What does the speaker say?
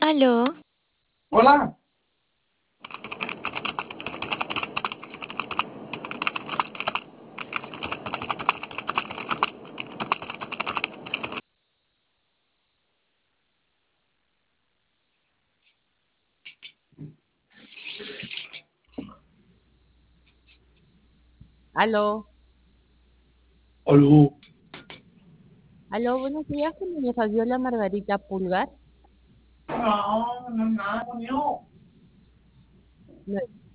Aló, Hola, Aló, aló. aló, buenos días, con doña Fabiola Margarita Pulgar. No, no, nada conmigo. No,